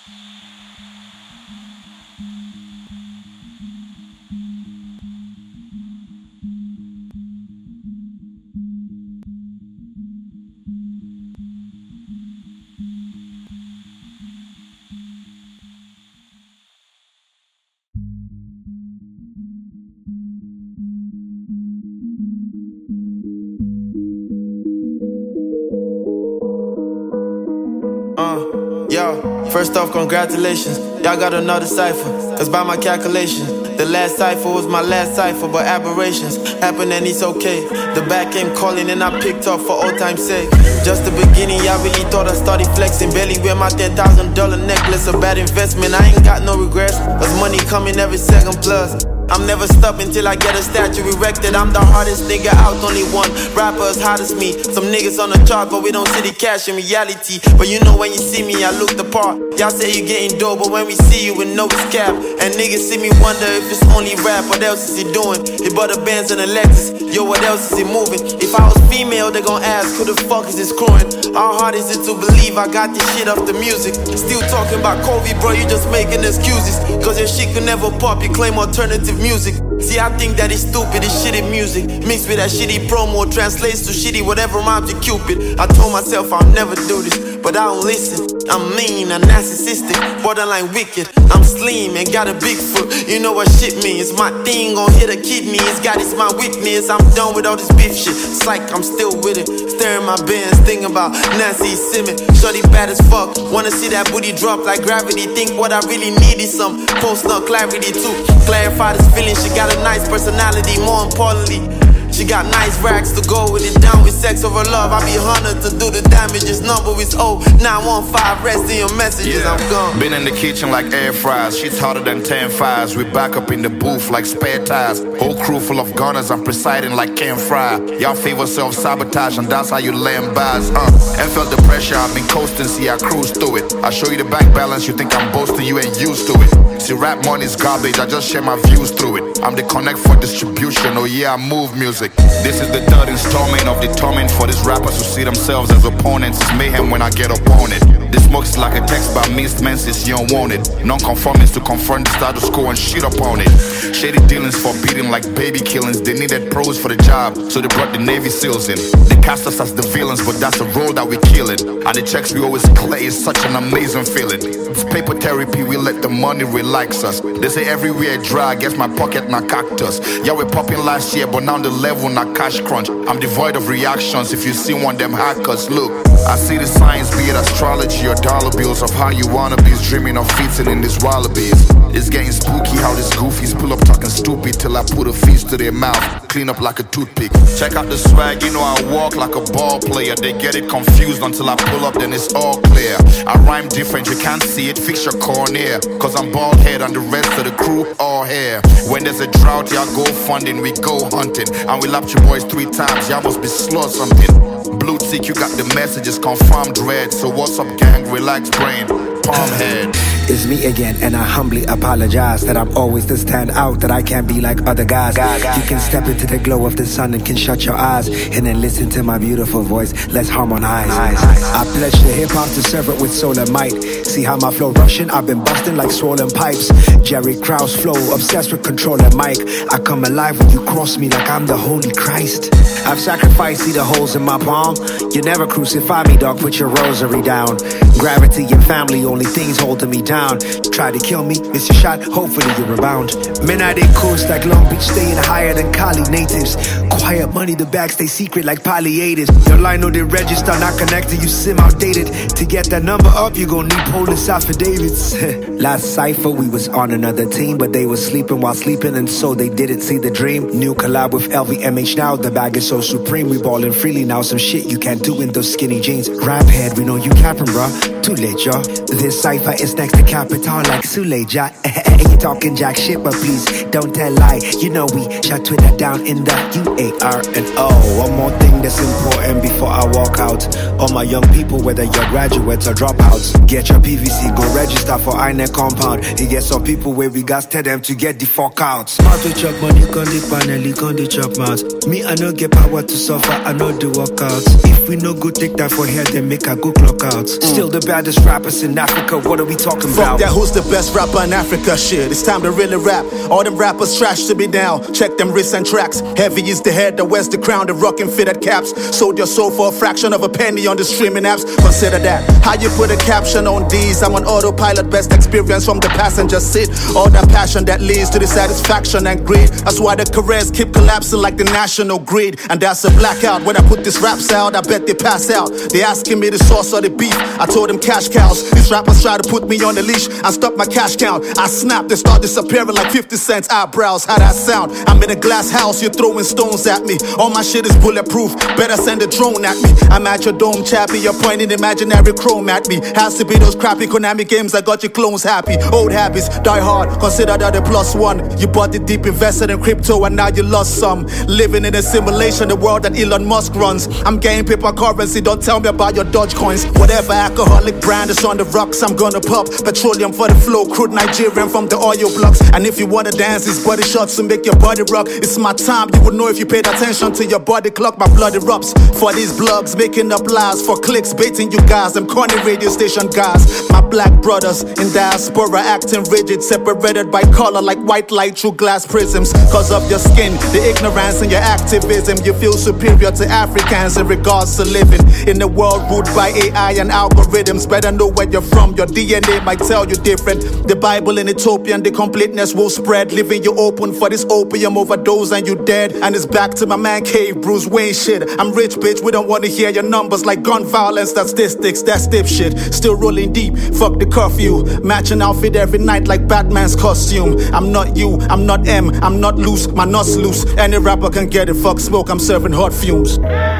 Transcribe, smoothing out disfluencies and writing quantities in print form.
Yo, first off, congratulations. Y'all got another cipher. Cause by my calculation, the last cipher was my last cipher. But aberrations happen and it's okay. The back came calling and I picked up for old time's sake. Just the beginning, y'all really thought I started flexing. Barely wear my $10,000 necklace. A bad investment, I ain't got no regrets. Cause money coming every second plus. I'm never stopping till I get a statue erected. I'm the hardest nigga out, only one rapper as hot as me. Some niggas on the chart, but we don't see the cash in reality. But you know when you see me, I look the part. Y'all say you getting dope, but when we see you, we know it's cap. And niggas see me wonder if it's only rap. What else is he doing? He bought the Benz and the Lexus. Yo, what else is he moving? If I was female, they gon' ask, who the fuck is this crewing? How hard is it to believe I got this shit off the music? Still talking about Kobe, bro, you just making excuses. Cause your shit could never pop, you claim alternative music. See, I think that it's stupid, it's shitty music mixed with that shitty promo, translates to shitty whatever rhymes to Cupid. I told myself I'll never do this, but I don't listen. I'm mean, I'm narcissistic, borderline wicked. I'm slim and got a big foot, you know what shit means. My thing gon' hit a kidney, it's got it's my weakness. I'm done with all this beef shit, psych, I'm still with it. Staring my bands, thinking about Nancy Simmons. Shorty bad as fuck, wanna see that booty drop like gravity. Think what I really need is some post-nut clarity to clarify this feeling. She got a nice personality, more importantly she got nice racks to go with it. Down with sex over love, I be honored to do the damage. This number is 0915, rest in your messages, I'm gone. Been in the kitchen like air fries, shit's hotter than 10 fires. We back up in the booth like spare tires. Whole crew full of gunners, I'm presiding like Ken Fry. Y'all favor self-sabotage and that's how you land bars. And felt the pressure, I've been coasting, see I cruise through it. I show you the bank balance, you think I'm boasting, you ain't used to it. See rap money's garbage, I just share my views through it. I'm the connect for distribution, oh yeah I move music. This is the third installment of the torment for these rappers who see themselves as opponents. It's mayhem when I get up on it. This smoke's like a text by missed menses, you don't want it. Non-conformings to confront the status quo and shit upon it. Shady dealings forbidden like baby killings. They needed pros for the job, so they brought the Navy SEALs in. They cast us as the villains, but that's the role that we kill it. And the checks we always clear is such an amazing feeling. It's paper therapy, we let the money relax us. They say everywhere dry, guess my pocket na cactus. Yeah, we popping last year, but now the level na cash crunch. I'm devoid of reactions if you see one them hackers. Look, I see the signs, be it astrology or dollar bills, of how you wanna be dreaming of fitting in these wallabies. It's getting spooky how these goofies pull up talking stupid till I put a fist to their mouth, clean up like a toothpick. Check out the swag, you know I walk like a ball player. They get it confused until I pull up, then it's all clear. I rhyme different, you can't see it, fix your cornea. Cause I'm bald head and the rest of the crew all hair. When there's a drought, y'all go funding, we go hunting. And we lapped you boys 3 times, y'all must be slow something. Blue tick, you got the messages confirmed red. So what's up gang, relax brain, palm head. It's me again, and I humbly apologize that I'm always the standout, that I can't be like other guys. You can step into the glow of the sun and can shut your eyes and then listen to my beautiful voice. Let's harmonize. I pledge to hip-hop to serve it with soul and might. See how my flow rushing? I've been busting like swollen pipes. Jerry Krause flow, obsessed with controlling mic. I come alive when you cross me like I'm the Holy Christ. I've sacrificed, see the holes in my palm. You never crucify me, dog, put your rosary down. Gravity and family, only things holding me down. Try to kill me, miss your shot, hopefully you rebound. Men are they coast like Long Beach, staying higher than Cali natives. Quiet money, the bags stay secret like palliatives. Your line know they register, not connected, you sim outdated. To get that number up, you gon' need police affidavits. Last cypher, we was on another team, but they was sleeping while sleeping, and so they didn't see the dream. New collab with LVMH now, the bag is so supreme. We ballin' freely now, some shit you can't do in those skinny jeans. Rap head, we know you capping, bruh. Too late, y'all. This cypher is next to Capital like Suleja. You talking jack shit, but please don't tell lie. You know we shut Twitter down in the UARNO. One more thing that's important before I walk out. All my young people, whether you're graduates or dropouts, get your PVC, go register for INEC compound. You get some people where we got tell them to get the fuck out. Smart to chop money, con the panel, con the chop mouth. Me, I no get power to suffer, I know the workout. knockouts. If we no go take that for here, then make a go clock out. Still the baddest rappers in Africa, what are we talking about? Fuck that, who's the best rapper in Africa? Shit, it's time to really rap. All them rappers trash to me now. Check them wrists and tracks. Heavy is the head that wears the crown, the rockin' fitted caps. Sold your soul for a fraction of a penny on the streaming apps. Consider that. How you put a caption on these? I'm on autopilot, best experience from the passenger seat. All that passion that leads to the satisfaction and greed. That's why the careers keep collapsing like the national grid. And that's a blackout. When I put these raps out, I bet they pass out. They asking me the source of the beef. I told them cash cows. These rappers try to put me on the leash and stop my cash count. I snap, they start disappearing like 50 Cent's eyebrows. How that sound? I'm in a glass house, you're throwing stones at me. All my shit is bulletproof, better send a drone at me. I'm at your dome, chappy, you're pointing imaginary chrome at me. Has to be those crappy Konami games that got your clones happy. Old habits, die hard, consider that a +1. You bought it deep, invested in crypto, and now you lost some. Living in a simulation, the world that Elon Musk runs. I'm getting paper currency, don't tell me about your Dogecoins. Whatever alcoholic brand is on the rocks, I'm gonna pop. Petroleum for the flow, crude Nigerian from the oil blocks. And if you wanna dance, these body shots to make your body rock. It's my time, you would know if you paid attention to your body clock. My blood erupts for these blogs, making up lies for clicks, baiting you guys. Them corny radio station guys. My black brothers in diaspora acting rigid, separated by color like white light through glass prisms. Cause of your skin, the ignorance and your activism, you feel superior to Africans in regards to living in a world ruled by AI and algorithms. Better know where you're from, your DNA might tell you different. The Bible in Ethiopian, the completeness will spread, leaving you open for this opium overdose and you dead. And it's back to my man cave, Bruce Wayne shit. I'm rich bitch, we don't wanna hear your numbers like gun violence, statistics, that's dipshit. Still rolling deep, fuck the curfew. Matching outfit every night like Batman's costume. I'm not you, I'm not M, I'm not loose, my nuts loose. Any rapper can get it, fuck smoke, I'm serving hot fumes.